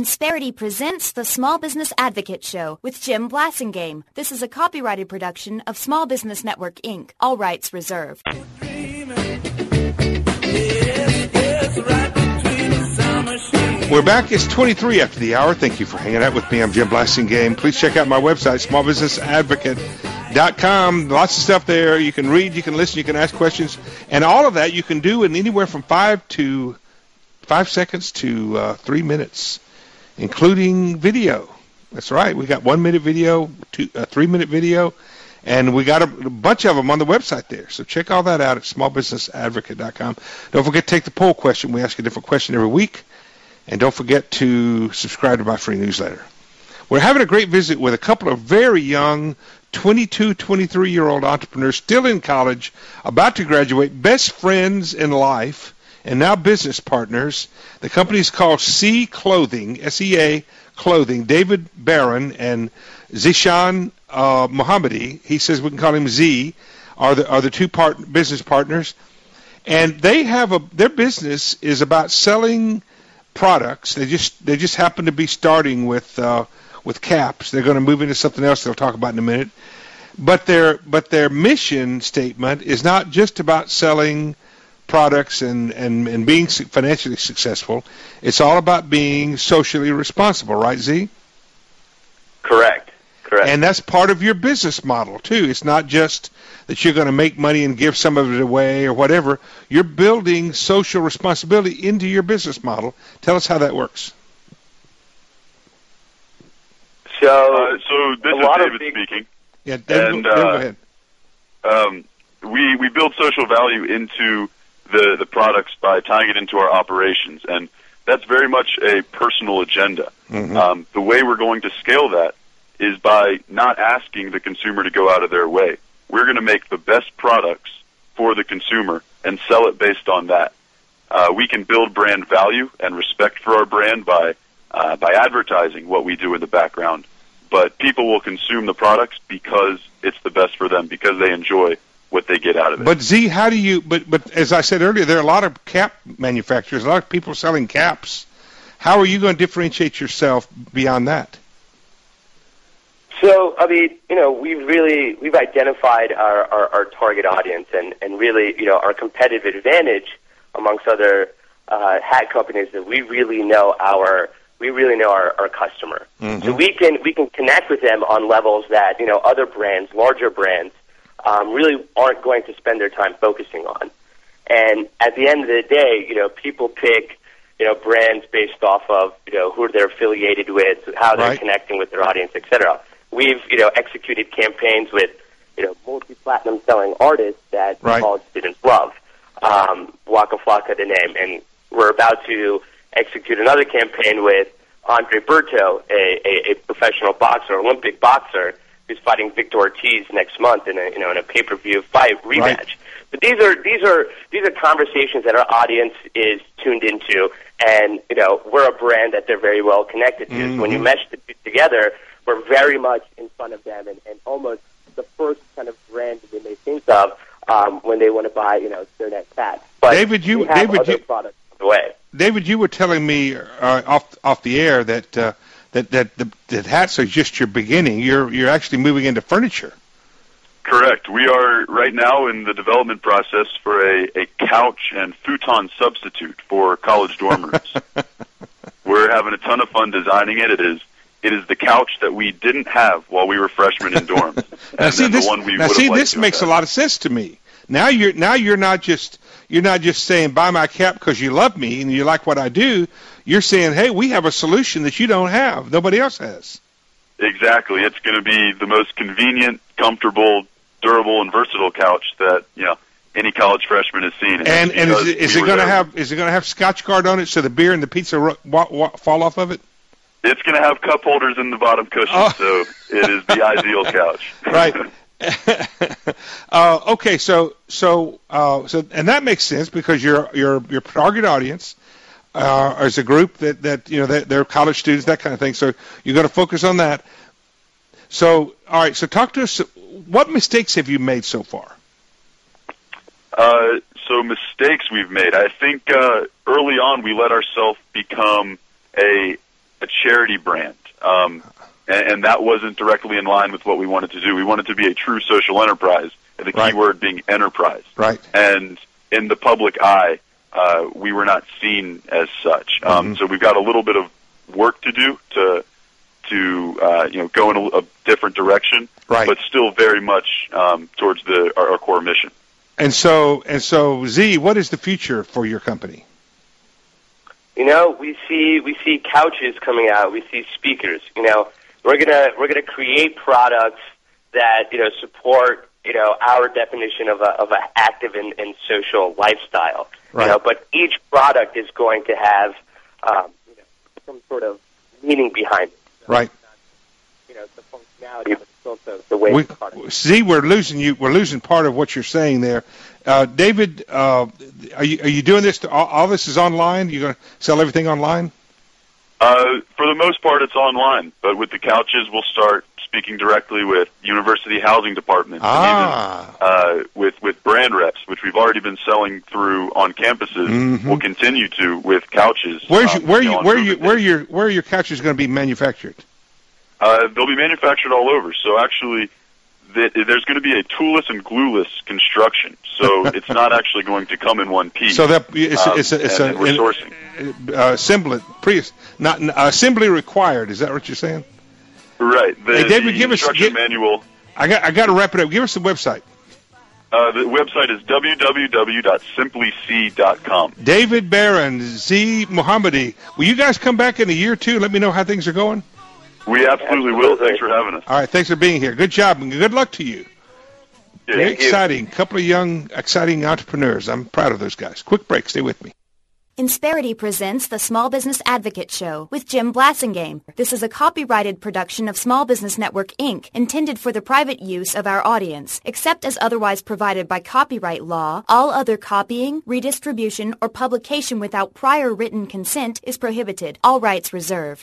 Insperity presents the Small Business Advocate Show with Jim Blasingame. This is a copyrighted production of Small Business Network, Inc. All rights reserved. We're back. It's 23 after the hour. Thank you for hanging out with me. I'm Jim Blasingame. Please check out my website, smallbusinessadvocate.com. Lots of stuff there. You can read, you can listen, you can ask questions. And all of that you can do in anywhere from 5 seconds to 3 minutes, including video. That's right. We got 1 minute video, 3 minute video, and we got a bunch of them on the website there. So check all that out at smallbusinessadvocate.com. Don't forget to take the poll question. We ask a different question every week. And don't forget to subscribe to my free newsletter. We're having a great visit with a couple of very young 22, 23-year-old entrepreneurs still in college, about to graduate, best friends in life, and now business partners. The company is called C Clothing, S-E-A Clothing. David Barron and Zishan Mohammadi, he says we can call him Z, are the two business partners. And they have their business is about selling products. They just happen to be starting with caps. They're going to move into something else they'll talk about in a minute. But their mission statement is not just about selling products and being financially successful. It's all about being socially responsible, right, Z? Correct. And that's part of your business model, too. It's not just that you're going to make money and give some of it away or whatever. You're building social responsibility into your business model. Tell us how that works. So this is David speaking. Yeah, David, go ahead. We build social value into the products by tying it into our operations, and that's very much a personal agenda. Mm-hmm. The way we're going to scale that is by not asking the consumer to go out of their way. We're going to make the best products for the consumer and sell it based on that. We can build brand value and respect for our brand by advertising what we do in the background. But people will consume the products because it's the best for them, because they enjoy what they get out of it. But Z, how do you? But as I said earlier, there are a lot of cap manufacturers, a lot of people selling caps. How are you going to differentiate yourself beyond that? So, I mean, we've identified our target audience and really, our competitive advantage amongst other hat companies that we really know our customer. Mm-hmm. So we can connect with them on levels that, other brands, larger brands, really aren't going to spend their time focusing on. And at the end of the day, people pick, brands based off of, who they're affiliated with, how they're connecting with their audience, et cetera. We've, executed campaigns with, multi-platinum selling artists that college students love. Waka Flocka, the name. And we're about to execute another campaign with Andre Berto, a professional boxer, Olympic boxer, who's fighting Victor Ortiz next month in a pay-per-view fight rematch. Right. But these are conversations that our audience is tuned into, and we're a brand that they're very well connected to. Mm-hmm. So when you mesh the two together, we're very much in front of them, and almost the first kind of brand that they may think of when they want to buy, Sternet cats. But David, other products on the way. David, you were telling me off the air that hats are just your beginning. You're actually moving into furniture. Correct. We are right now in the development process for a couch and futon substitute for college dorm rooms. We're having a ton of fun designing it. It is the couch that we didn't have while we were freshmen in dorms. This makes a lot of sense to me. Now you're not just saying buy my cap because you love me and you like what I do. You're saying, hey, we have a solution that you don't have. Nobody else has. Exactly. It's going to be the most convenient, comfortable, durable, and versatile couch that any college freshman has seen. And is it going to have Scotch Guard on it so the beer and the pizza fall off of it? It's going to have cup holders in the bottom cushion, so it is the ideal couch. Right. Okay, so and that makes sense because your target audience is a group that they're college students, that kind of thing. So you're going to focus on that. So all right, so talk to us. What mistakes have you made so far? So mistakes we've made. I think early on we let ourselves become a charity brand. And that wasn't directly in line with what we wanted to do. We wanted to be a true social enterprise, and the key word being enterprise. Right. And in the public eye, we were not seen as such. So we've got a little bit of work to do to go in a different direction, but still very much towards our core mission. And so, Z, what is the future for your company? We see couches coming out. We see speakers. We're gonna create products that support our definition of a active and social lifestyle. But each product is going to have some sort of meaning behind it. Right. The functionality, but it's also the way the product. Z, we're losing you. We're losing part of what you're saying there. David, are you doing this? All this is online? You're going to sell everything online? For the most part, it's online. But with the couches, we'll start speaking directly with university housing departments, and even with brand reps, which we've already been selling through on campuses. We'll continue to with couches. Where are your couches going to be manufactured? They'll be manufactured all over. So actually, there's going to be a toolless and glueless construction. So it's not actually going to come in one piece. So that we're sourcing. Assembly required. Is that what you're saying? Right. Hey, David, give us manual. I got to wrap it up. Give us the website. The website is www.simplyc.com. David Barron, Z Mohammadi. Will you guys come back in a year or two? Let me know how things are going. We absolutely will. Thanks for having us. All right. Thanks for being here. Good job and good luck to you. Yeah, very exciting. Couple of young, exciting entrepreneurs. I'm proud of those guys. Quick break. Stay with me. Insperity presents the Small Business Advocate Show with Jim Blassingame. This is a copyrighted production of Small Business Network, Inc., intended for the private use of our audience. Except as otherwise provided by copyright law, all other copying, redistribution, or publication without prior written consent is prohibited. All rights reserved.